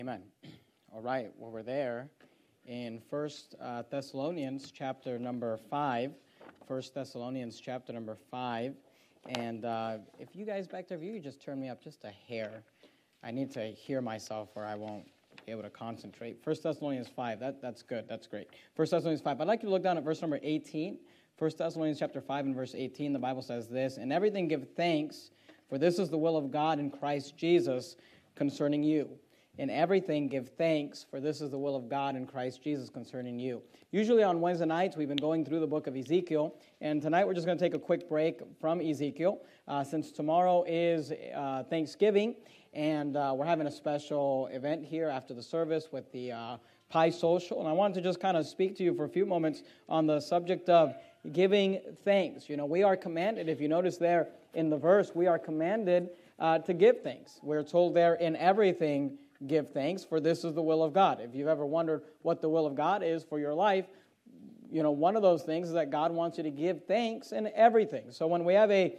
Amen. All right, well, we're there in 1 Thessalonians chapter number 5. 1 Thessalonians chapter number 5. And if you guys back there, if you could just turn me up just a hair. I need to hear myself or I won't be able to concentrate. 1 Thessalonians 5, that's good, that's great. 1 Thessalonians 5, I'd like you to look down at verse number 18. 1 Thessalonians chapter 5 and verse 18, the Bible says this, "In everything give thanks, for this is the will of God in Christ Jesus concerning you." In everything give thanks, for this is the will of God in Christ Jesus concerning you. Usually on Wednesday nights, we've been going through the book of Ezekiel, and tonight we're just going to take a quick break from Ezekiel, since tomorrow is Thanksgiving, and we're having a special event here after the service with the Pie Social, and I wanted to just kind of speak to you for a few moments on the subject of giving thanks. You know, we are commanded, if you notice there in the verse, we are commanded to give thanks. We're told there, in everything give thanks, for this is the will of God. If you've ever wondered what the will of God is for your life, you know, one of those things is that God wants you to give thanks in everything. So when we have a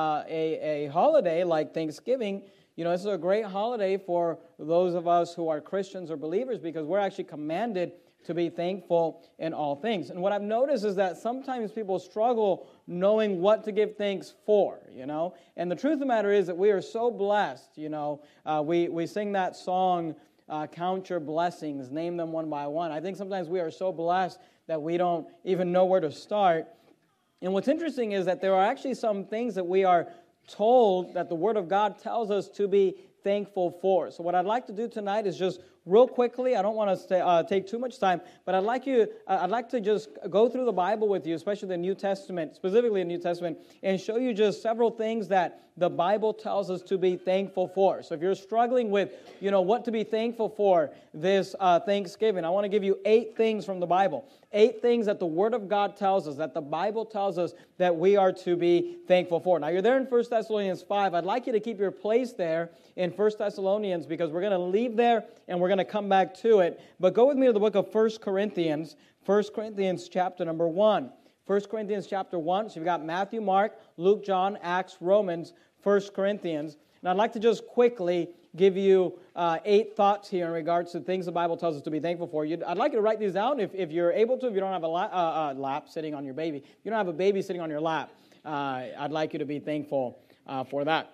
holiday like Thanksgiving, you know, this is a great holiday for those of us who are Christians or believers because we're actually commanded to be thankful in all things. And what I've noticed is that sometimes people struggle knowing what to give thanks for, you know. And the truth of the matter is that we are so blessed, you know. We sing that song, count your blessings, name them one by one. I think sometimes we are so blessed that we don't even know where to start. And what's interesting is that there are actually some things that we are told that the Word of God tells us to be thankful for. So what I'd like to do tonight is just real quickly, I don't want to take too much time, but I'd like to just go through the Bible with you, especially the New Testament, specifically the New Testament, and show you just several things that the Bible tells us to be thankful for. So if you're struggling with, you know, what to be thankful for this Thanksgiving, I want to give you 8 things from the Bible. 8 things that the Word of God tells us, that the Bible tells us that we are to be thankful for. Now, you're there in 1 Thessalonians 5. I'd like you to keep your place there in 1 Thessalonians because we're going to leave there and we're going to come back to it. But go with me to the book of 1 Corinthians, 1 Corinthians chapter number 1. 1 Corinthians chapter 1. So you've got Matthew, Mark, Luke, John, Acts, Romans, 1 Corinthians. And I'd like to just quickly give you 8 thoughts here in regards to things the Bible tells us to be thankful for. I'd like you to write these down if you're able to, if you don't have a lap sitting on your baby. If you don't have a baby sitting on your lap, I'd like you to be thankful for that.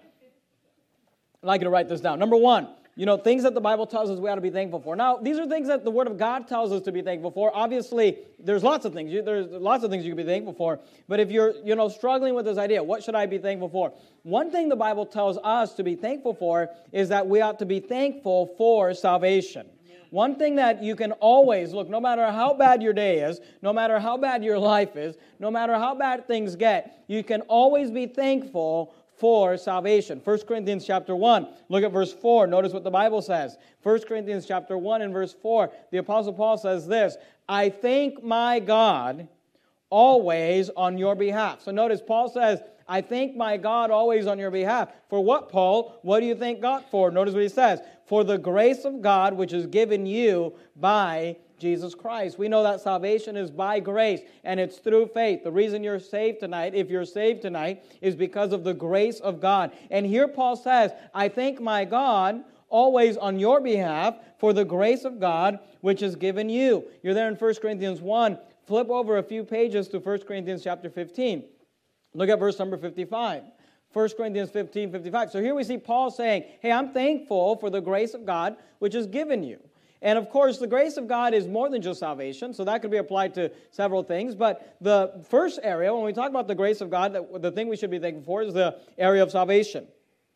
I'd like you to write this down. Number 1, you know, things that the Bible tells us we ought to be thankful for. Now, these are things that the Word of God tells us to be thankful for. Obviously, there's lots of things. There's lots of things you can be thankful for. But if you're, you know, struggling with this idea, what should I be thankful for? One thing the Bible tells us to be thankful for is that we ought to be thankful for salvation. One thing that you can always, look, no matter how bad your day is, no matter how bad your life is, no matter how bad things get, you can always be thankful for salvation. 1 Corinthians chapter 1, look at verse 4. Notice what the Bible says. 1 Corinthians chapter 1 and verse 4, the Apostle Paul says this, "I thank my God always on your behalf." So notice Paul says, "I thank my God always on your behalf." For what, Paul? What do you thank God for? Notice what he says. "For the grace of God which is given you by Jesus Christ." We know that salvation is by grace, and it's through faith. The reason you're saved tonight, if you're saved tonight, is because of the grace of God. And here Paul says, "I thank my God always on your behalf for the grace of God which is given you." You're there in 1 Corinthians 1. Flip over a few pages to 1 Corinthians chapter 15. Look at verse number 55. 1 Corinthians 15, 55. So here we see Paul saying, hey, I'm thankful for the grace of God which is given you. And of course, the grace of God is more than just salvation, so that could be applied to several things. But the first area, when we talk about the grace of God, the thing we should be thankful for is the area of salvation.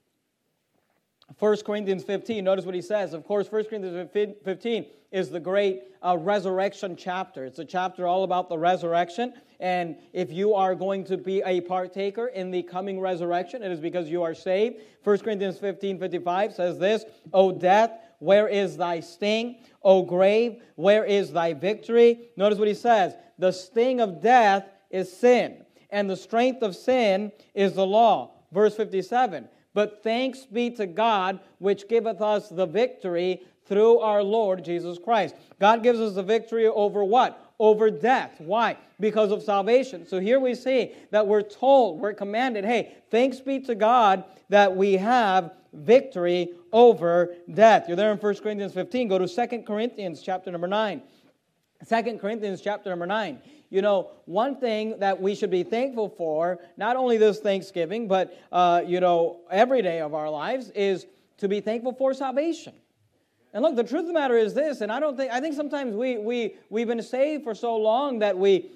1 Corinthians 15, notice what he says. Of course, 1 Corinthians 15 is the great resurrection chapter. It's a chapter all about the resurrection. And if you are going to be a partaker in the coming resurrection, it is because you are saved. 1 Corinthians 15, 55 says this, "O death, where is thy sting? O grave, where is thy victory?" Notice what he says. "The sting of death is sin, and the strength of sin is the law." Verse 57, "But thanks be to God, which giveth us the victory through our Lord Jesus Christ." God gives us the victory over what? Over death. Why? Because of salvation. So here we see that we're told, we're commanded, hey, thanks be to God that we have victory over death. You're there in 1 Corinthians 15. Go to 2 Corinthians chapter number 9. 2 Corinthians chapter number 9. You know, one thing that we should be thankful for, not only this Thanksgiving, but, every day of our lives, is to be thankful for salvation. And look, the truth of the matter is this, and I think sometimes we've been saved for so long that we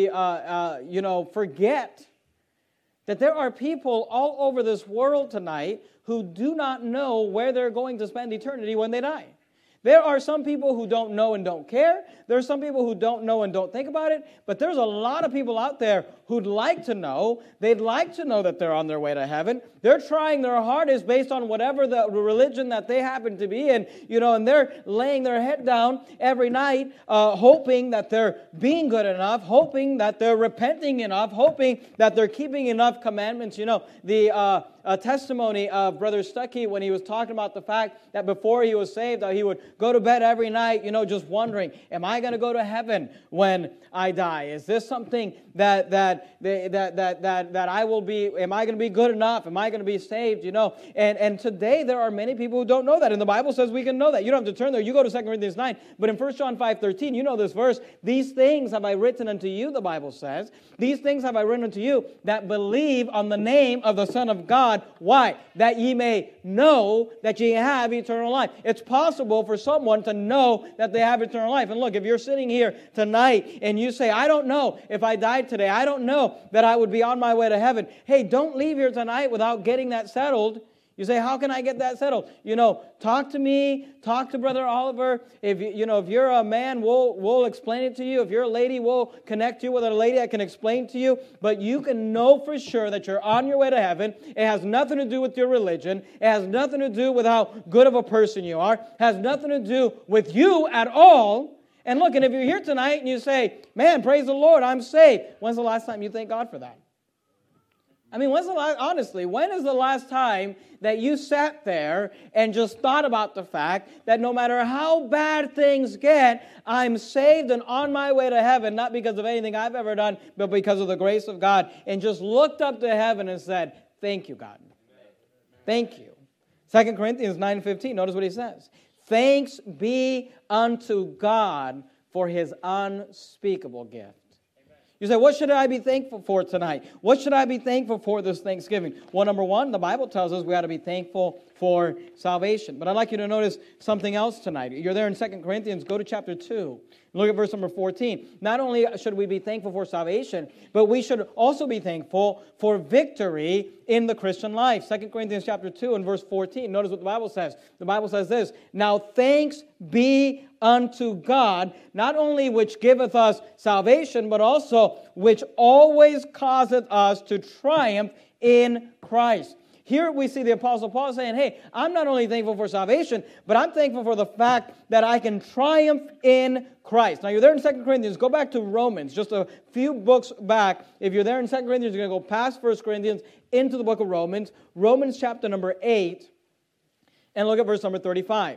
forget that there are people all over this world tonight who do not know where they're going to spend eternity when they die. There are some people who don't know and don't care. There are some people who don't know and don't think about it. But there's a lot of people out there who'd like to know. They'd like to know that they're on their way to heaven. They're trying their hardest based on whatever the religion that they happen to be in, and they're laying their head down every night, hoping that they're being good enough, hoping that they're repenting enough, hoping that they're keeping enough commandments. The testimony of Brother Stuckey when he was talking about the fact that before he was saved, he would go to bed every night, just wondering, am I going to go to heaven when I die? Is this something that I will be? Am I going to be good enough? Am I going to be saved? And today there are many people who don't know that, and the Bible says we can know that. You don't have to turn there. You go to 2 Corinthians 9, but in 1 John 5:13, you know this verse. These things have I written unto you, the Bible says. These things have I written unto you that believe on the name of the Son of God. Why? That ye may know that ye have eternal life. It's possible for someone to know that they have eternal life. And look, if you're sitting here tonight and you say, I don't know if I died today, I don't know that I would be on my way to heaven. Hey, don't leave here tonight without getting that settled. You say, how can I get that settled? Talk to me, talk to Brother Oliver. If you're a man, we'll explain it to you. If you're a lady, we'll connect you with a lady that can explain to you. But you can know for sure that you're on your way to heaven. It has nothing to do with your religion. It has nothing to do with how good of a person you are. It has nothing to do with you at all. And look, and if you're here tonight and you say, man, praise the Lord, I'm saved. When's the last time you thank God for that? I mean, when is the last time that you sat there and just thought about the fact that no matter how bad things get, I'm saved and on my way to heaven, not because of anything I've ever done, but because of the grace of God, and just looked up to heaven and said, thank you, God. Thank you. 2 Corinthians 9:15, notice what he says. Thanks be unto God for his unspeakable gift. You say, what should I be thankful for tonight? What should I be thankful for this Thanksgiving? Well, number one, the Bible tells us we ought to be thankful for salvation. But I'd like you to notice something else tonight. You're there in 2 Corinthians. Go to chapter 2. Look at verse number 14. Not only should we be thankful for salvation, but we should also be thankful for victory in the Christian life. 2 Corinthians chapter 2 and verse 14. Notice what the Bible says. The Bible says this, now thanks be unto God, not only which giveth us salvation, but also which always causeth us to triumph in Christ. Here we see the Apostle Paul saying, hey, I'm not only thankful for salvation, but I'm thankful for the fact that I can triumph in Christ. Now, you're there in 2 Corinthians. Go back to Romans, just a few books back. If you're there in 2 Corinthians, you're going to go past 1 Corinthians into the book of Romans. Romans chapter number 8, and look at verse number 35.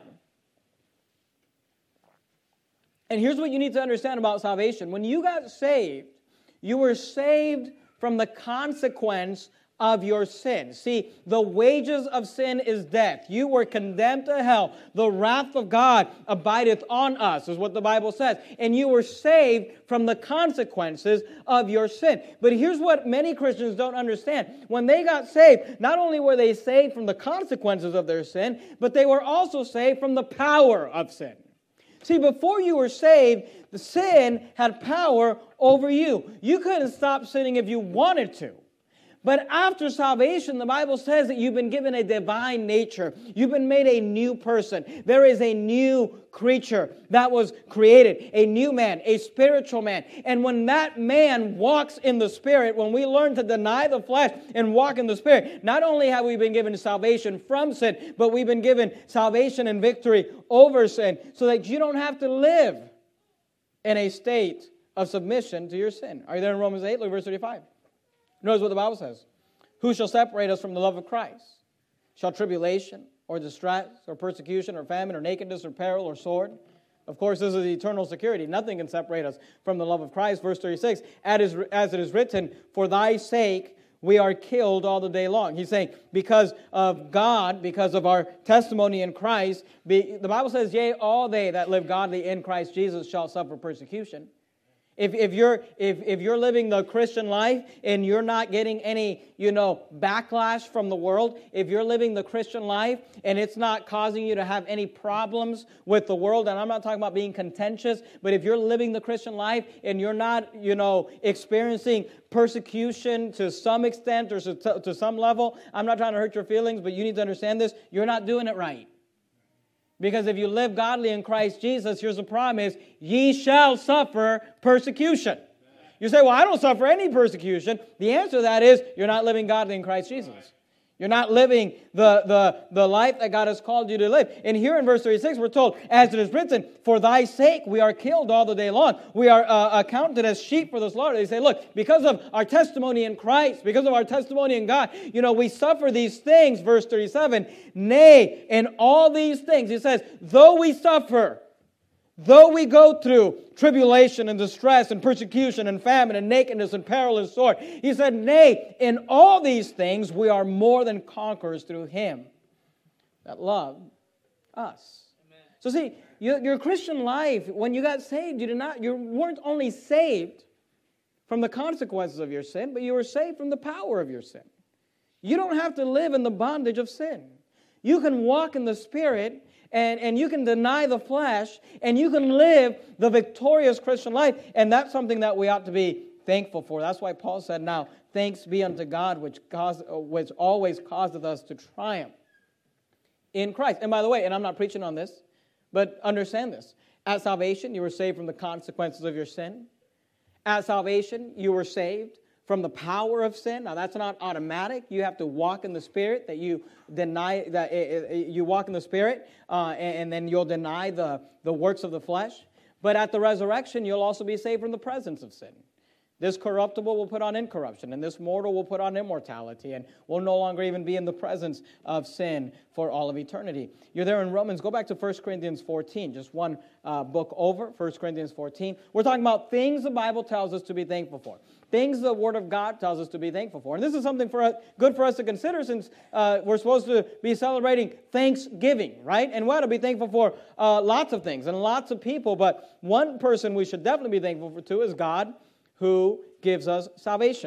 And here's what you need to understand about salvation. When you got saved, you were saved from the consequence of your sin. See, the wages of sin is death. You were condemned to hell. The wrath of God abideth on us, is what the Bible says. And you were saved from the consequences of your sin. But here's what many Christians don't understand. When they got saved, not only were they saved from the consequences of their sin, but they were also saved from the power of sin. See, before you were saved, the sin had power over you. You couldn't stop sinning if you wanted to. But after salvation, the Bible says that you've been given a divine nature. You've been made a new person. There is a new creature that was created, a new man, a spiritual man. And when that man walks in the Spirit, when we learn to deny the flesh and walk in the Spirit, not only have we been given salvation from sin, but we've been given salvation and victory over sin so that you don't have to live in a state of submission to your sin. Are you there in Romans 8? Look at verse 35. Notice what the Bible says. Who shall separate us from the love of Christ? Shall tribulation or distress or persecution or famine or nakedness or peril or sword? Of course, this is eternal security. Nothing can separate us from the love of Christ. Verse 36, as it is written, for thy sake we are killed all the day long. He's saying, because of God, because of our testimony in Christ, the Bible says, yea, all they that live godly in Christ Jesus shall suffer persecution. If you're living the Christian life and you're not getting any, backlash from the world, if you're living the Christian life and it's not causing you to have any problems with the world, and I'm not talking about being contentious, but if you're living the Christian life and you're not, experiencing persecution to some extent or to some level, I'm not trying to hurt your feelings, but you need to understand this, you're not doing it right. Because if you live godly in Christ Jesus, here's the promise, ye shall suffer persecution. You say, well, I don't suffer any persecution. The answer to that is, you're not living godly in Christ Jesus. You're not living the life that God has called you to live. And here in verse 36, we're told, as it is written, for thy sake we are killed all the day long. We are accounted as sheep for the slaughter. They say, look, because of our testimony in Christ, because of our testimony in God, we suffer these things, verse 37. Nay, in all these things, he says, though we suffer, though we go through tribulation and distress and persecution and famine and nakedness and peril and sword, he said, nay, in all these things we are more than conquerors through Him that loved us. Amen. So see, your Christian life, when you got saved, you weren't only saved from the consequences of your sin, but you were saved from the power of your sin. You don't have to live in the bondage of sin. You can walk in the Spirit, and you can deny the flesh, and you can live the victorious Christian life, and that's something that we ought to be thankful for. That's why Paul said, now, thanks be unto God, which always causeth us to triumph in Christ. And by the way, and I'm not preaching on this, but understand this. At salvation, you were saved from the consequences of your sin. At salvation, you were saved from the power of sin. Now, that's not automatic. You have to walk in the Spirit, that you deny, that you walk in the Spirit, and then you'll deny the works of the flesh. But at the resurrection, you'll also be saved from the presence of sin. This corruptible will put on incorruption, and this mortal will put on immortality, and will no longer even be in the presence of sin for all of eternity. You're there in Romans. Go back to 1 Corinthians 14, just one book over, 1 Corinthians 14. We're talking about things the Bible tells us to be thankful for. Things the Word of God tells us to be thankful for. And this is something good for us to consider, since we're supposed to be celebrating Thanksgiving, right? And we ought to be thankful for lots of things and lots of people, but one person we should definitely be thankful for too is God, who gives us salvation.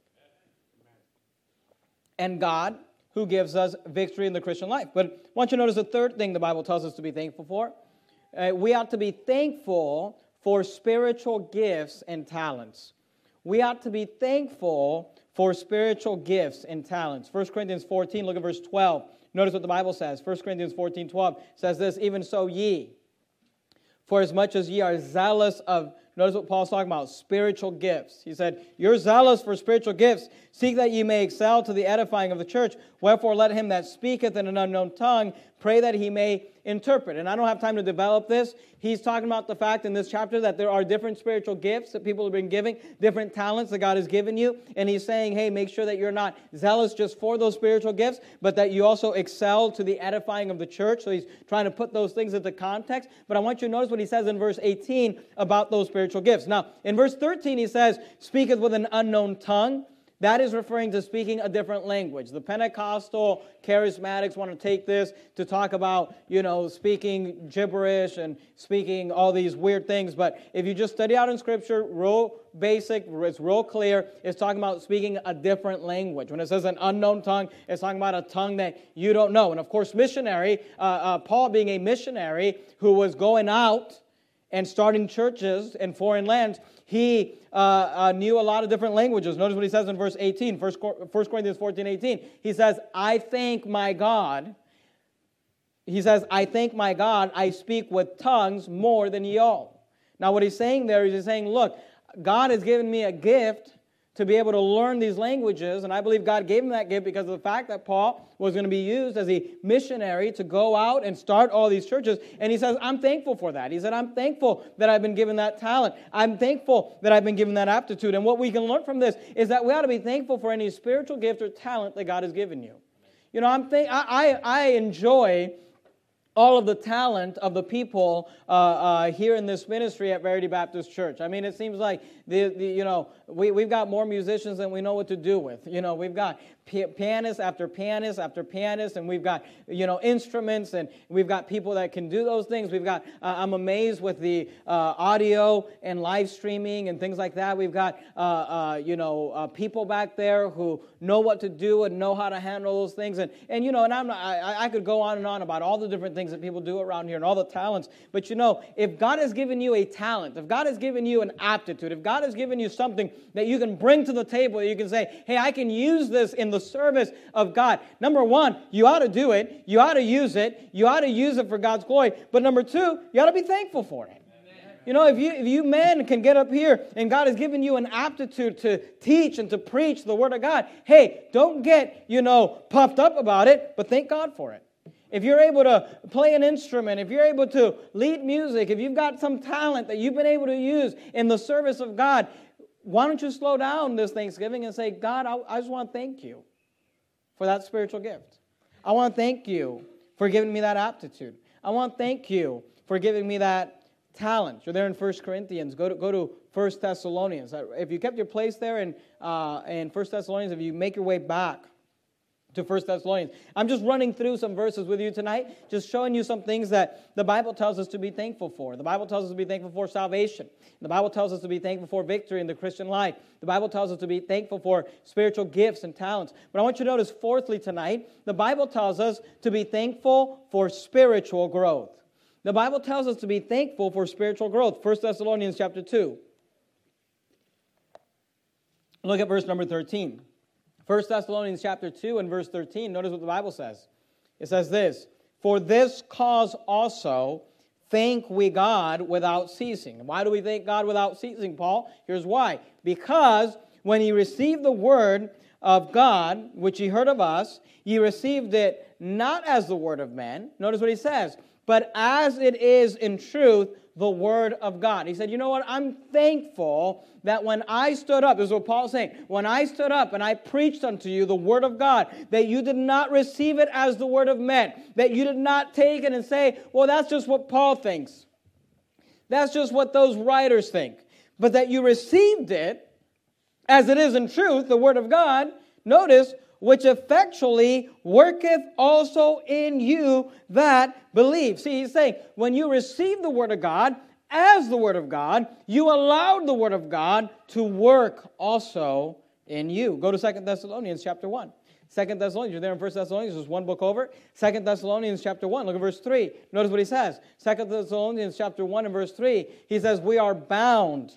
And God, who gives us victory in the Christian life. But I want you to notice the third thing the Bible tells us to be thankful for. We ought to be thankful for spiritual gifts and talents. We ought to be thankful for spiritual gifts and talents. 1 Corinthians 14, look at verse 12. Notice what the Bible says. 1 Corinthians 14:12 says this, even so ye, for as much as ye are zealous of, notice what Paul's talking about, spiritual gifts. He said, you're zealous for spiritual gifts. Seek that ye may excel to the edifying of the church. Wherefore let him that speaketh in an unknown tongue pray that he may interpret. And I don't have time to develop this. He's talking about the fact in this chapter that there are different spiritual gifts that people have been giving, different talents that God has given you. And he's saying, hey, make sure that you're not zealous just for those spiritual gifts, but that you also excel to the edifying of the church. So he's trying to put those things into context. But I want you to notice what he says in verse 18 about those spiritual gifts. Now, in verse 13, he says, speaketh with an unknown tongue. That is referring to speaking a different language. The Pentecostal charismatics want to take this to talk about, speaking gibberish and speaking all these weird things. But if you just study out in Scripture, real basic, it's real clear, it's talking about speaking a different language. When it says an unknown tongue, it's talking about a tongue that you don't know. And of course, missionary, Paul being a missionary who was going out and starting churches in foreign lands, he knew a lot of different languages. Notice what he says in verse 18, 1 Corinthians 14:18. He says, I thank my God. He says, I thank my God, I speak with tongues more than ye all. Now what he's saying there is he's saying, look, God has given me a gift to be able to learn these languages, and I believe God gave him that gift because of the fact that Paul was going to be used as a missionary to go out and start all these churches, and he says, I'm thankful for that. He said, I'm thankful that I've been given that talent. I'm thankful that I've been given that aptitude, and what we can learn from this is that we ought to be thankful for any spiritual gift or talent that God has given you. I enjoy all of the talent of the people here in this ministry at Verity Baptist Church. I mean, it seems like we've got more musicians than we know what to do with. We've got pianist after pianist after pianist, and we've got instruments, and we've got people that can do those things. We've got I'm amazed with the audio and live streaming and things like that. We've got people back there who know what to do and know how to handle those things, and I could go on and on about all the different things that people do around here and all the talents. But if God has given you a talent, if God has given you an aptitude, if God has given you something that you can bring to the table, you can say, hey, I can use this in the service of God. Number one, you ought to do it. You ought to use it. You ought to use it for God's glory. But number two, you ought to be thankful for it. If you men can get up here and God has given you an aptitude to teach and to preach the Word of God, hey, don't get, puffed up about it, but thank God for it. If you're able to play an instrument, if you're able to lead music, if you've got some talent that you've been able to use in the service of God, why don't you slow down this Thanksgiving and say, God, I just want to thank you for that spiritual gift. I want to thank you for giving me that aptitude. I want to thank you for giving me that talent. You're there in 1 Corinthians. Go to 1 Thessalonians. If you kept your place there in 1 Thessalonians, if you make your way back to 1 Thessalonians. I'm just running through some verses with you tonight, just showing you some things that the Bible tells us to be thankful for. The Bible tells us to be thankful for salvation. The Bible tells us to be thankful for victory in the Christian life. The Bible tells us to be thankful for spiritual gifts and talents. But I want you to notice, fourthly tonight, the Bible tells us to be thankful for spiritual growth. The Bible tells us to be thankful for spiritual growth. 1 Thessalonians chapter 2. Look at verse number 13. 1 Thessalonians chapter 2 and verse 13, notice what the Bible says. It says this, for this cause also thank we God without ceasing. Why do we thank God without ceasing, Paul? Here's why. Because when ye received the word of God, which ye heard of us, ye received it not as the word of men. Notice what he says, but as it is in truth the word of God. He said, you know what? I'm thankful that when I stood up, this is what Paul's saying, when I stood up and I preached unto you the word of God, that you did not receive it as the word of men, that you did not take it and say, well, that's just what Paul thinks. That's just what those writers think. But that you received it as it is in truth, the word of God, notice, which effectually worketh also in you that believe. See, he's saying, when you receive the word of God as the word of God, you allowed the word of God to work also in you. Go to 2 Thessalonians chapter 1. 2 Thessalonians, you're there in 1 Thessalonians, there's one book over. 2 Thessalonians chapter 1, look at verse 3. Notice what he says. 2 Thessalonians chapter 1 and verse 3, he says, we are bound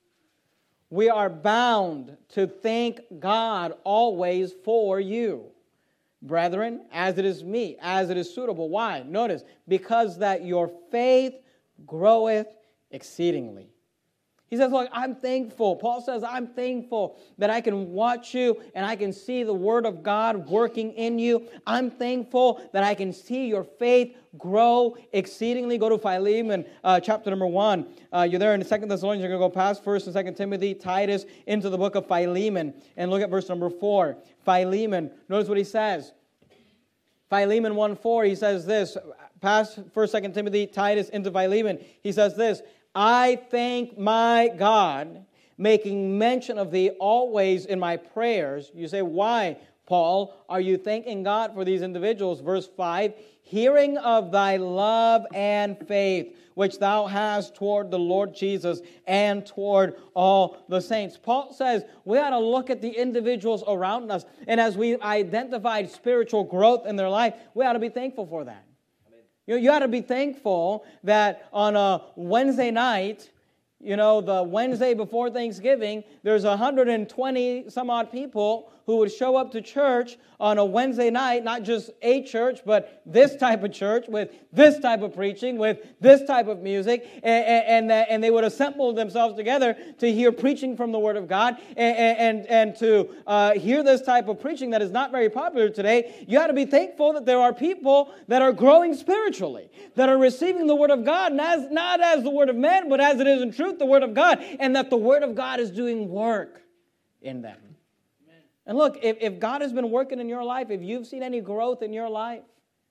to thank God always for you, brethren, as it is suitable. Why? Notice, because that your faith groweth exceedingly. He says, look, I'm thankful. Paul says, I'm thankful that I can watch you and I can see the Word of God working in you. I'm thankful that I can see your faith grow exceedingly. Go to Philemon chapter number 1. You're there in 2 Thessalonians. You're going to go past 1 and 2 Timothy, Titus, into the book of Philemon. And look at verse number 4. Philemon, notice what he says. Philemon 1:4, he says this. Past 1, 2 Timothy, Titus, into Philemon. He says this. I thank my God, making mention of thee always in my prayers. You say, why, Paul, are you thanking God for these individuals? Verse 5, hearing of thy love and faith, which thou hast toward the Lord Jesus and toward all the saints. Paul says we ought to look at the individuals around us, and as we identified spiritual growth in their life, we ought to be thankful for that. You ought to be thankful that on a Wednesday night, the Wednesday before Thanksgiving, there's 120 some odd people who would show up to church on a Wednesday night, not just a church, but this type of church with this type of preaching, with this type of music, and they would assemble themselves together to hear preaching from the Word of God and to hear this type of preaching that is not very popular today. You ought to be thankful that there are people that are growing spiritually, that are receiving the Word of God, not as the Word of men, but as it is in truth, the Word of God, and that the Word of God is doing work in them. And look, if God has been working in your life, if you've seen any growth in your life,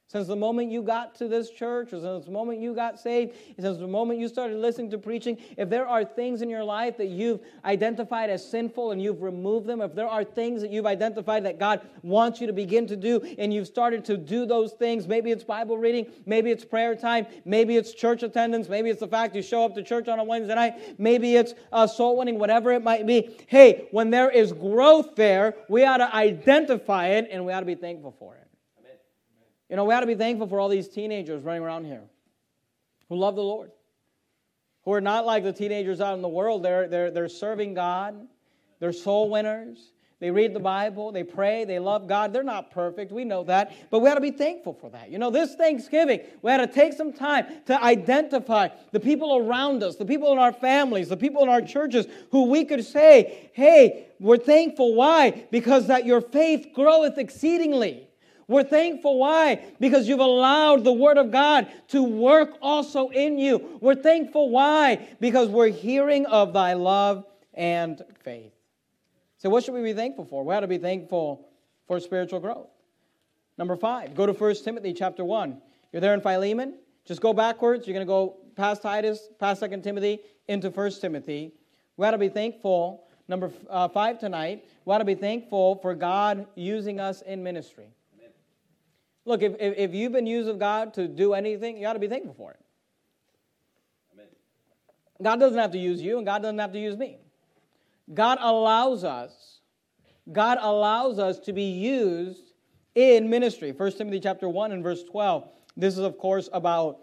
Since the moment you got to this church, or since the moment you got saved, since the moment you started listening to preaching, if there are things in your life that you've identified as sinful and you've removed them, if there are things that you've identified that God wants you to begin to do and you've started to do those things, maybe it's Bible reading, maybe it's prayer time, maybe it's church attendance, maybe it's the fact you show up to church on a Wednesday night, maybe it's soul winning, whatever it might be. Hey, when there is growth there, we ought to identify it and we ought to be thankful for it. You know, we ought to be thankful for all these teenagers running around here who love the Lord, who are not like the teenagers out in the world. They're serving God. They're soul winners. They read the Bible. They pray. They love God. They're not perfect. We know that. But we ought to be thankful for that. You know, this Thanksgiving, we ought to take some time to identify the people around us, the people in our families, the people in our churches who we could say, hey, we're thankful. Why? Because that your faith groweth exceedingly. We're thankful. Why? Because you've allowed the Word of God to work also in you. We're thankful. Why? Because we're hearing of thy love and faith. So what should we be thankful for? We ought to be thankful for spiritual growth. Number 5, go to 1 Timothy chapter 1. You're there in Philemon. Just go backwards. You're going to go past Titus, past 2 Timothy, into 1 Timothy. We ought to be thankful. Number 5 tonight, we ought to be thankful for God using us in ministry. Look, if you've been used of God to do anything, you ought to be thankful for it. Amen. God doesn't have to use you, and God doesn't have to use me. God allows us to be used in ministry. 1 Timothy chapter 1 and verse 12. This is, of course, about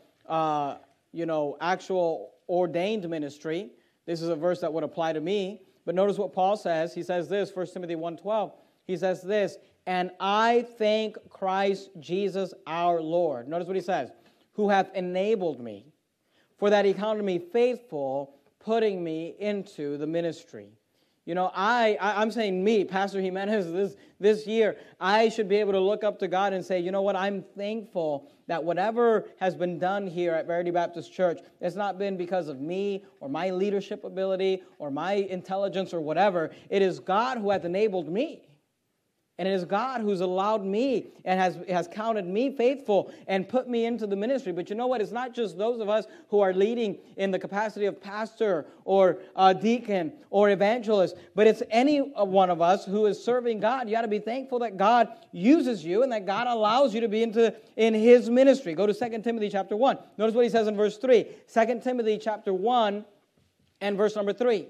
actual ordained ministry. This is a verse that would apply to me. But notice what Paul says. He says this, 1 Timothy 1:12. He says this, and I thank Christ Jesus our Lord. Notice what he says. Who hath enabled me, for that he counted me faithful, putting me into the ministry. You know, I'm saying me, Pastor Jimenez, this year, I should be able to look up to God and say, you know what, I'm thankful that whatever has been done here at Verity Baptist Church, it's not been because of me or my leadership ability or my intelligence or whatever. It is God who hath enabled me. And it is God who's allowed me and has counted me faithful and put me into the ministry. But you know what? It's not just those of us who are leading in the capacity of pastor or deacon or evangelist, but it's any one of us who is serving God. You got to be thankful that God uses you and that God allows you to be in His ministry. Go to 2 Timothy chapter 1. Notice what he says in verse 3. 2 Timothy chapter 1 and verse number 3.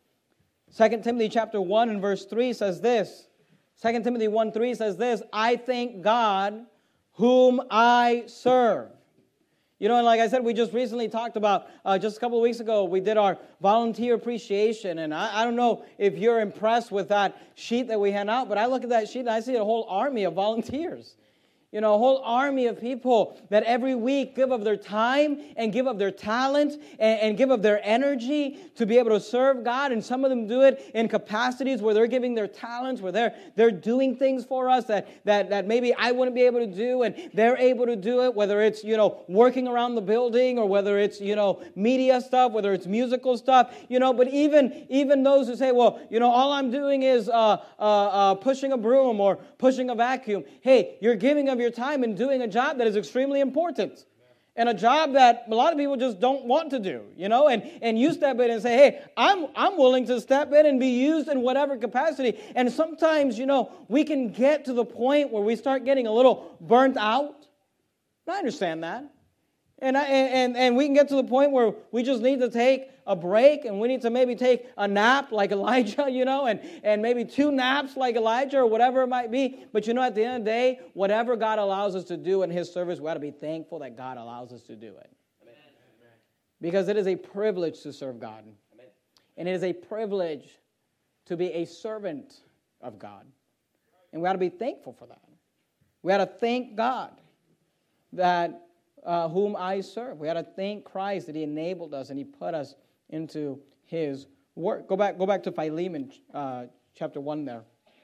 2 Timothy chapter 1 and verse 3 says this. 2 Timothy 1:3 says this, I thank God whom I serve. You know, and like I said, we just recently talked about, just a couple of weeks ago, we did our volunteer appreciation. And I don't know if you're impressed with that sheet that we hand out, but I look at that sheet and I see a whole army of volunteers. You know, a whole army of people that every week give of their time and give of their talent and give of their energy to be able to serve God. And some of them do it in capacities where they're giving their talents, where they're doing things for us that maybe I wouldn't be able to do, and they're able to do it, whether it's, working around the building or whether it's, media stuff, whether it's musical stuff, but even those who say, well, all I'm doing is pushing a broom or pushing a vacuum. Hey, you're giving of your time and doing a job that is extremely important. And a job that a lot of people just don't want to do, and you step in and say, hey, I'm willing to step in and be used in whatever capacity. And sometimes, we can get to the point where we start getting a little burnt out. I understand that. And we can get to the point where we just need to take a break, and we need to maybe take a nap like Elijah, and maybe 2 naps like Elijah or whatever it might be. But at the end of the day, whatever God allows us to do in His service, we ought to be thankful that God allows us to do it. Amen. Because it is a privilege to serve God. Amen. And it is a privilege to be a servant of God. And we ought to be thankful for that. We ought to thank God that whom I serve. We ought to thank Christ that He enabled us and He put us into His work. Go back to Philemon chapter 1 there.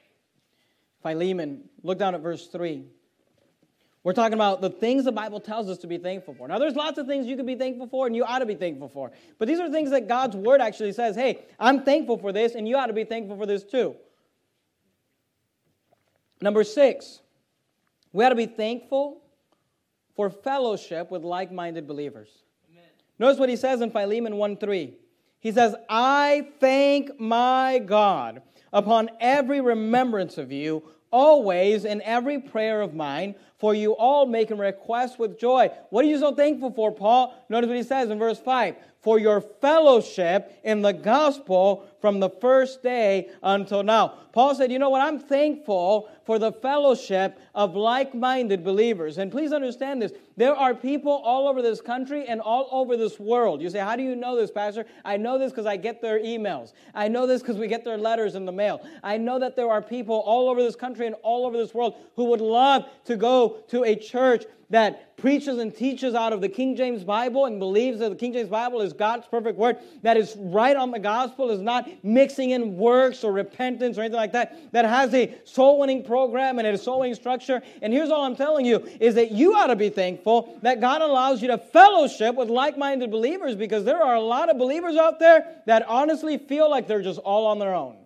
Philemon, look down at verse 3. We're talking about the things the Bible tells us to be thankful for. Now, there's lots of things you can be thankful for and you ought to be thankful for. But these are things that God's Word actually says, hey, I'm thankful for this and you ought to be thankful for this too. Number 6, we ought to be thankful for fellowship with like-minded believers. Amen. Notice what he says in Philemon 1:3. He says, I thank my God upon every remembrance of you, always in every prayer of mine, for you all making requests with joy. What are you so thankful for, Paul? Notice what he says in verse 5. For your fellowship in the gospel from the first day until now. Paul said, you know what? I'm thankful for the fellowship of like-minded believers. And please understand this. There are people all over this country and all over this world. You say, how do you know this, Pastor? I know this because I get their emails. I know this because we get their letters in the mail. I know that there are people all over this country and all over this world who would love to go to a church that preaches and teaches out of the King James Bible and believes that the King James Bible is God's perfect word, that is right on the gospel, is not mixing in works or repentance or anything like that, that has a soul-winning program and a soul-winning structure. And here's all I'm telling you, is that you ought to be thankful that God allows you to fellowship with like-minded believers, because there are a lot of believers out there that honestly feel like they're just all on their own.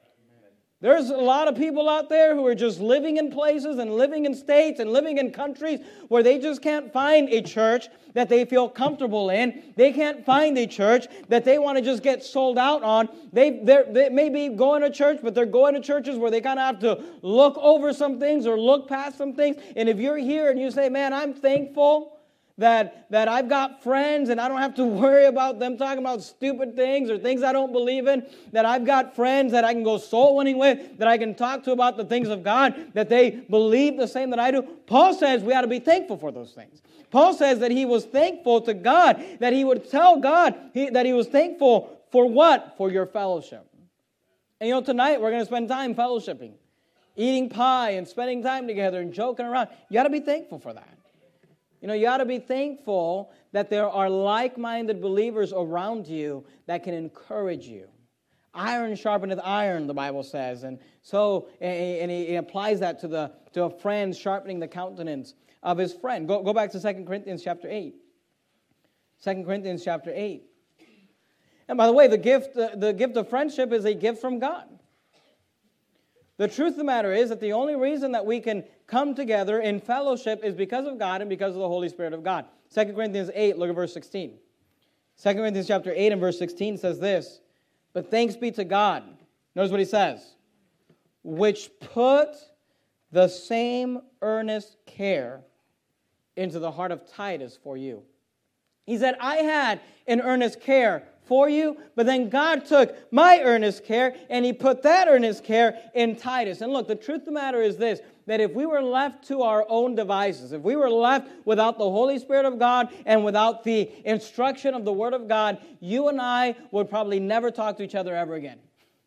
There's a lot of people out there who are just living in places and living in states and living in countries where they just can't find a church that they feel comfortable in. They can't find a church that they want to just get sold out on. They may be going to church, but they're going to churches where they kind of have to look over some things or look past some things. And if you're here and you say, man, I'm thankful that I've got friends and I don't have to worry about them talking about stupid things or things I don't believe in, that I've got friends that I can go soul winning with, that I can talk to about the things of God, that they believe the same that I do. Paul says we ought to be thankful for those things. Paul says that he was thankful to God, that he would tell God that he was thankful for what? For your fellowship. And you know, tonight we're going to spend time fellowshipping, eating pie and spending time together and joking around. You ought to be thankful for that. You know, you ought to be thankful that there are like-minded believers around you that can encourage you. Iron sharpeneth iron, the Bible says. And so, and he applies that to a friend sharpening the countenance of his friend. Go back to 2 Corinthians chapter 8. 2 Corinthians chapter 8. And by the way, the gift of friendship is a gift from God. The truth of the matter is that the only reason that we can come together in fellowship is because of God and because of the Holy Spirit of God. 2 Corinthians 8, look at verse 16. 2 Corinthians chapter 8 and verse 16 says this, but thanks be to God. Notice what he says. Which put the same earnest care into the heart of Titus for you. He said, I had an earnest care for you, but then God took my earnest care and he put that earnest care in Titus. And look, the truth of the matter is this, that if we were left to our own devices, if we were left without the Holy Spirit of God and without the instruction of the Word of God, you and I would probably never talk to each other ever again.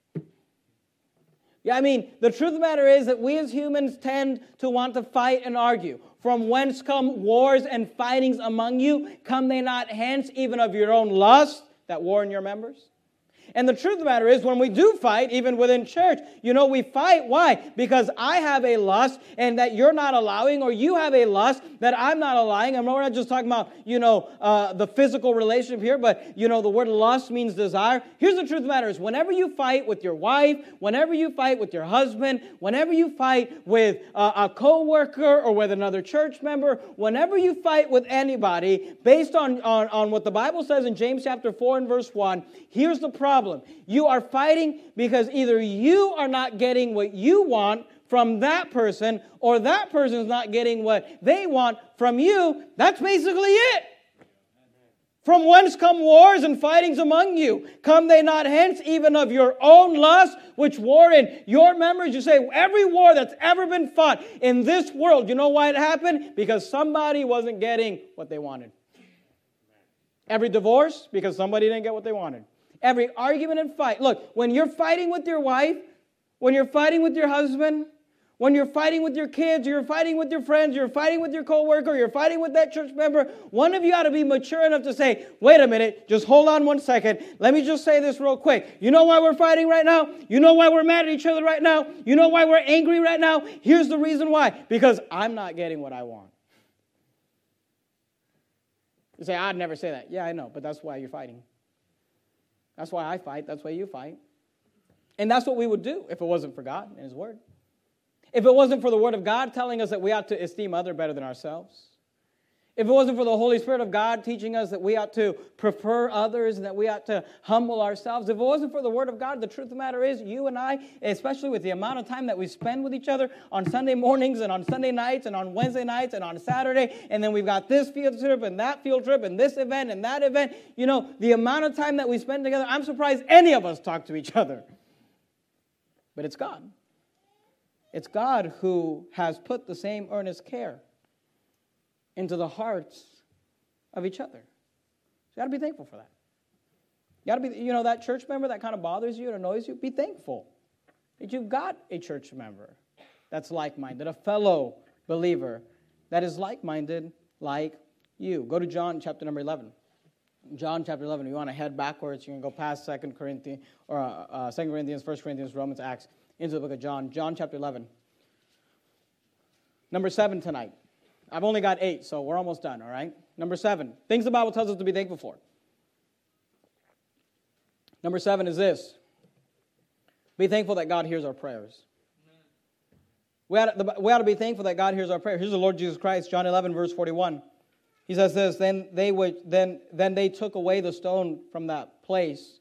Yeah, I mean, the truth of the matter is that we as humans tend to want to fight and argue. From whence come wars and fightings among you? Come they not hence even of your own lust that war in your members? And the truth of the matter is, when we do fight, even within church, you know, we fight. Why? Because I have a lust and that you're not allowing, or you have a lust that I'm not allowing. And we're not just talking about, you know, the physical relationship here, but, you know, the word lust means desire. Here's the truth of the matter is, whenever you fight with your wife, whenever you fight with your husband, whenever you fight with a co-worker or with another church member, whenever you fight with anybody, based on what the Bible says in James chapter 4 and verse 1, here's the problem. You are fighting because either you are not getting what you want from that person, or that person is not getting what they want from you. That's basically it. From whence come wars and fightings among you? Come they not hence even of your own lust, which war in your members? You say, every war that's ever been fought in this world, you know why it happened? Because somebody wasn't getting what they wanted. Every divorce, because somebody didn't get what they wanted. Every argument and fight. Look, when you're fighting with your wife, when you're fighting with your husband, when you're fighting with your kids, you're fighting with your friends, you're fighting with your coworker, you're fighting with that church member, one of you ought to be mature enough to say, wait a minute, just hold on one second. Let me just say this real quick. You know why we're fighting right now? You know why we're mad at each other right now? You know why we're angry right now? Here's the reason why. Because I'm not getting what I want. You say, I'd never say that. Yeah, I know, but that's why you're fighting. That's why I fight. That's why you fight. And that's what we would do if it wasn't for God and His Word. If it wasn't for the Word of God telling us that we ought to esteem others better than ourselves. If it wasn't for the Holy Spirit of God teaching us that we ought to prefer others and that we ought to humble ourselves, if it wasn't for the Word of God, the truth of the matter is, you and I, especially with the amount of time that we spend with each other on Sunday mornings and on Sunday nights and on Wednesday nights and on Saturday, and then we've got this field trip and that field trip and this event and that event, the amount of time that we spend together, I'm surprised any of us talk to each other. But it's God. It's God who has put the same earnest care into the hearts of each other. You got to be thankful for that. You got to be, that church member that kind of bothers you and annoys you, be thankful that you've got a church member that's like-minded, a fellow believer that is like-minded like you. Go to John chapter number 11. John chapter 11. If you want to head backwards, you can go past 2 Corinthians, or 2 Corinthians, 1 Corinthians, Romans, Acts, into the book of John. John chapter 11. Number 7 tonight. I've only got 8, so we're almost done, all right? Number 7, things the Bible tells us to be thankful for. Number 7 is this. Be thankful that God hears our prayers. We ought to be thankful that God hears our prayers. Here's the Lord Jesus Christ, John 11, verse 41. He says this, then they took away the stone from that place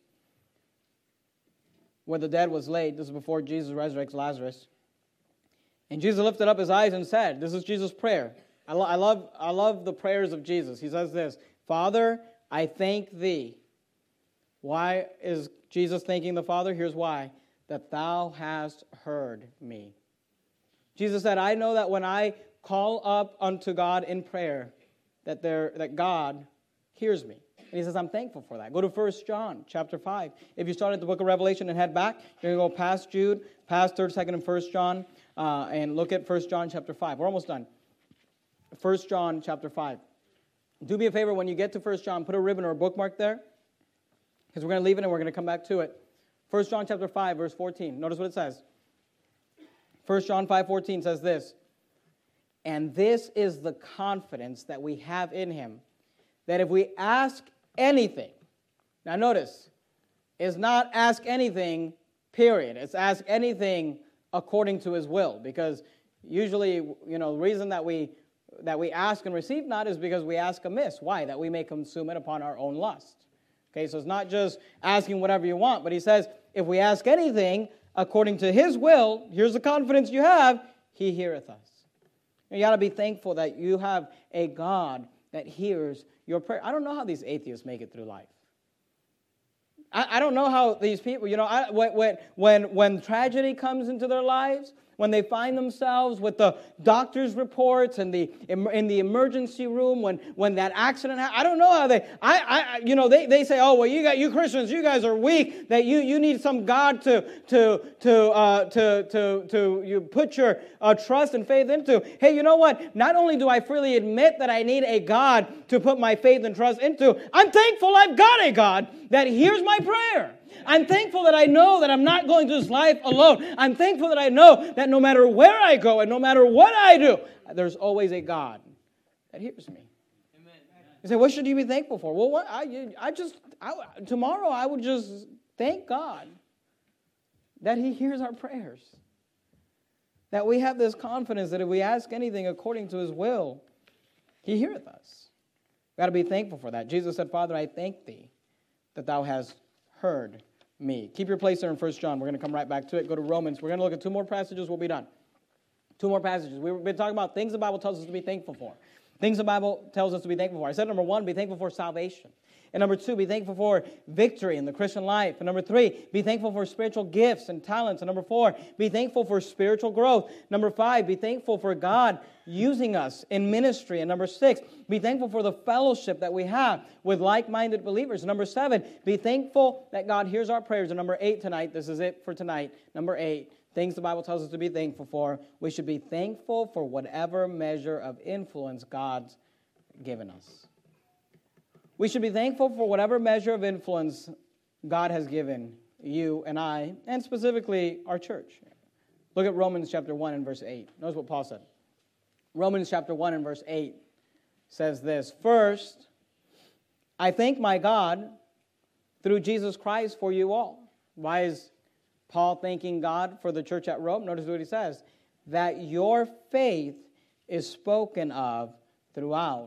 where the dead was laid. This is before Jesus resurrects Lazarus. And Jesus lifted up his eyes and said, this is Jesus' prayer. I love the prayers of Jesus. He says this, Father, I thank thee. Why is Jesus thanking the Father? Here's why. That thou hast heard me. Jesus said, I know that when I call up unto God in prayer, that God hears me. And he says, I'm thankful for that. Go to 1 John chapter 5. If you start at the book of Revelation and head back, you're going to go past Jude, past 3rd, 2nd, and 1 John, and look at 1 John chapter 5. We're almost done. 1 John chapter 5. Do me a favor, when you get to 1 John, put a ribbon or a bookmark there, because we're going to leave it and we're going to come back to it. 1 John chapter 5, verse 14. Notice what it says. 1 John 5:14 says this, and this is the confidence that we have in him, that if we ask anything, now notice, it's not ask anything, period. It's ask anything according to his will, because usually, the reason that we ask and receive not is because we ask amiss. Why? That we may consume it upon our own lust. Okay, so it's not just asking whatever you want, but he says, if we ask anything according to his will, here's the confidence you have, he heareth us. You got to be thankful that you have a God that hears your prayer. I don't know how these atheists make it through life. I don't know how these people, when tragedy comes into their lives, when they find themselves with the doctor's reports and in the emergency room, when that accident happens, I don't know how they say, oh, well, you Christians, you guys are weak, that you need some God to you put your trust and faith into. Hey, you know what? Not only do I freely admit that I need a God to put my faith and trust into, I'm thankful I've got a God that hears my prayer. I'm thankful that I know that I'm not going through this life alone. I'm thankful that I know that no matter where I go and no matter what I do, there's always a God that hears me. Amen. You say, what should you be thankful for? Well, tomorrow I would just thank God that he hears our prayers. That we have this confidence that if we ask anything according to his will, he heareth us. We've got to be thankful for that. Jesus said, Father, I thank thee that thou hast heard me. Keep your place there in 1 John. We're going to come right back to it. Go to Romans. We're going to look at 2 more passages. We'll be done. 2 more passages. We've been talking about things the Bible tells us to be thankful for. Things the Bible tells us to be thankful for. I said number 1, be thankful for salvation. And number 2, be thankful for victory in the Christian life. And number 3, be thankful for spiritual gifts and talents. And number 4, be thankful for spiritual growth. Number 5, be thankful for God using us in ministry. And number 6, be thankful for the fellowship that we have with like-minded believers. And number 7, be thankful that God hears our prayers. And number 8 tonight, this is it for tonight. Number 8, things the Bible tells us to be thankful for. We should be thankful for whatever measure of influence God's given us. We should be thankful for whatever measure of influence God has given you and I, and specifically our church. Look at Romans chapter 1 and verse 8. Notice what Paul said. Romans chapter 1 and verse 8 says this, first, I thank my God through Jesus Christ for you all. Why is Paul thanking God for the church at Rome? Notice what he says, that your faith is spoken of throughout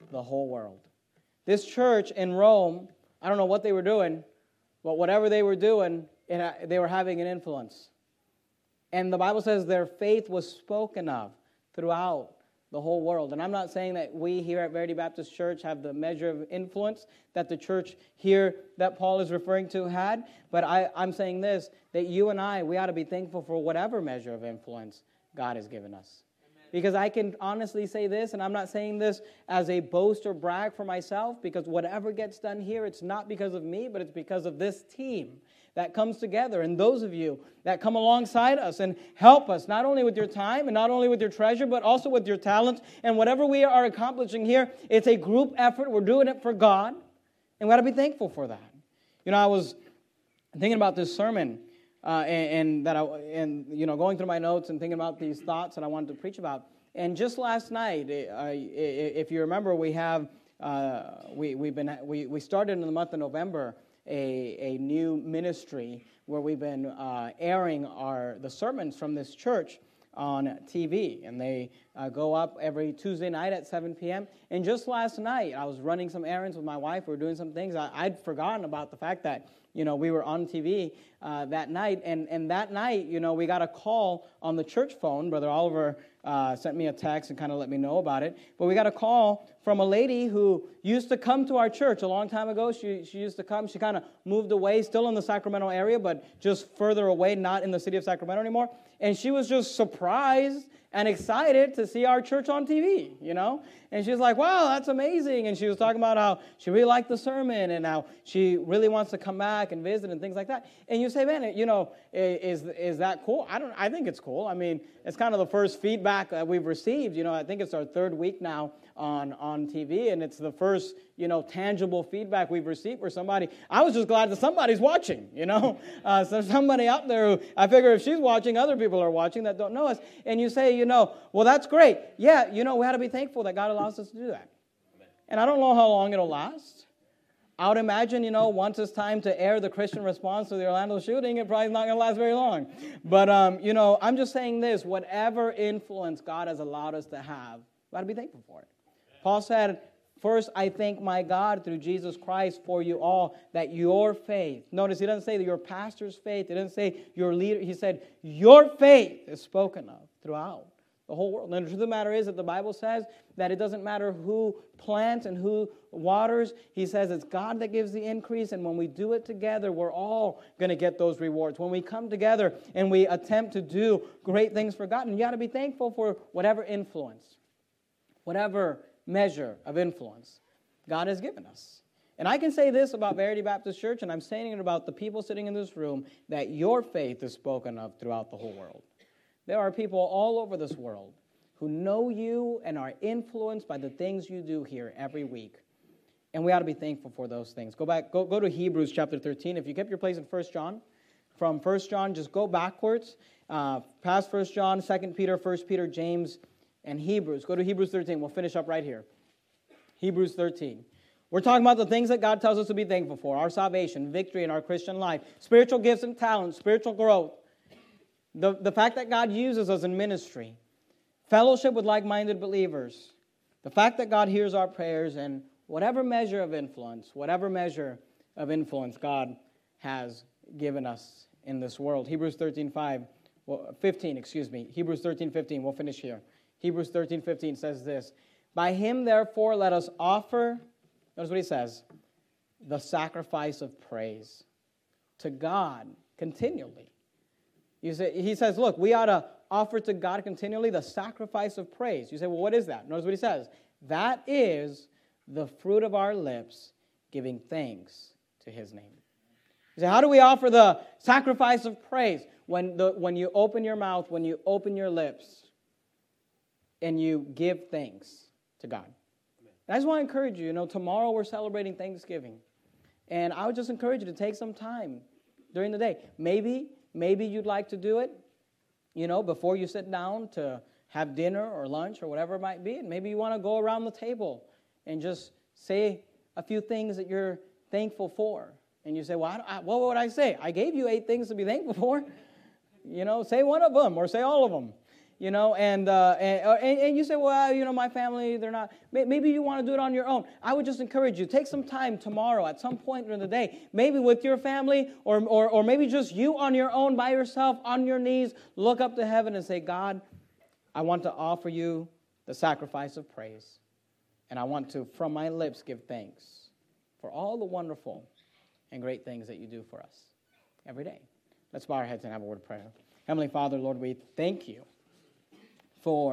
the whole world. This church in Rome, I don't know what they were doing, but whatever they were doing, they were having an influence. And the Bible says their faith was spoken of throughout the whole world. And I'm not saying that we here at Verity Baptist Church have the measure of influence that the church here that Paul is referring to had, but I'm saying this, that you and I, we ought to be thankful for whatever measure of influence God has given us. Amen. Because I can honestly say this, and I'm not saying this as a boast or brag for myself, because whatever gets done here, it's not because of me, but it's because of this team that comes together, and those of you that come alongside us and help us, not only with your time and not only with your treasure, but also with your talent. And whatever we are accomplishing here, it's a group effort. We're doing it for God, and we got to be thankful for that. You know, I was thinking about this sermon, and going through my notes and thinking about these thoughts that I wanted to preach about. And just last night, if you remember, we started in the month of November a new ministry where we've been airing the sermons from this church on TV, and they go up every Tuesday night at 7 p.m. And just last night, I was running some errands with my wife. We were doing some things. I'd forgotten about the fact that we were on TV that night, and that night, we got a call on the church phone. Brother Oliver sent me a text and kind of let me know about it. But we got a call from a lady who used to come to our church a long time ago. She used to come. She kind of moved away, still in the Sacramento area, but just further away, not in the city of Sacramento anymore. And she was just surprised and excited to see our church on TV, And she was like, wow, that's amazing. And she was talking about how she really liked the sermon and how she really wants to come back and visit and things like that. And you say, man, is that cool? I think it's cool. I mean, it's kind of the first feedback that we've received. I think it's our third week now on TV, and it's the first, tangible feedback we've received for somebody. I was just glad that somebody's watching, So somebody out there who, I figure if she's watching, other people are watching that don't know us. And you say, well, that's great. Yeah, we had to be thankful that God allows us to do that. Amen. And I don't know how long it'll last. I would imagine, once it's time to air the Christian response to the Orlando shooting, it probably is not going to last very long. But, I'm just saying this, whatever influence God has allowed us to have, we got to be thankful for it. Paul said, first, I thank my God through Jesus Christ for you all, that your faith, notice he doesn't say that your pastor's faith, he doesn't say your leader, he said, your faith is spoken of throughout the whole world. And the truth of the matter is that the Bible says that it doesn't matter who plants and who waters. He says it's God that gives the increase, and when we do it together, we're all going to get those rewards. When we come together and we attempt to do great things for God, and you got to be thankful for whatever influence, whatever measure of influence God has given us. And I can say this about Verity Baptist Church, and I'm saying it about the people sitting in this room, that your faith is spoken of throughout the whole world. There are people all over this world who know you and are influenced by the things you do here every week. And we ought to be thankful for those things. Go to Hebrews chapter 13. If you kept your place in 1 John, from 1 John, just go backwards, past 1 John, 2 Peter, 1 Peter, James, and Hebrews. Go to Hebrews 13. We'll finish up right here. Hebrews 13. We're talking about the things that God tells us to be thankful for. Our salvation, victory in our Christian life, spiritual gifts and talents, spiritual growth. The fact that God uses us in ministry. Fellowship with like-minded believers. The fact that God hears our prayers, and whatever measure of influence God has given us in this world. Hebrews 13:15. Hebrews 13:15. We'll finish here. Hebrews 13:15 says this, by him, therefore, let us offer, notice what he says, the sacrifice of praise to God continually. He says, look, we ought to offer to God continually the sacrifice of praise. You say, well, what is that? Notice what he says. That is the fruit of our lips, giving thanks to his name. You say, how do we offer the sacrifice of praise? When you open your mouth, when you open your lips, and you give thanks to God. And I just want to encourage you, tomorrow we're celebrating Thanksgiving. And I would just encourage you to take some time during the day. Maybe you'd like to do it, before you sit down to have dinner or lunch or whatever it might be. And maybe you want to go around the table and just say a few things that you're thankful for. And you say, well, what would I say? I gave you 8 things to be thankful for. Say one of them or say all of them. and you say, well, my family, they're not, maybe you want to do it on your own. I would just encourage you, take some time tomorrow at some point during the day, maybe with your family or maybe just you on your own by yourself, on your knees, look up to heaven and say, God, I want to offer you the sacrifice of praise, and I want to, from my lips, give thanks for all the wonderful and great things that you do for us every day. Let's bow our heads and have a word of prayer. Heavenly Father, Lord, we thank you for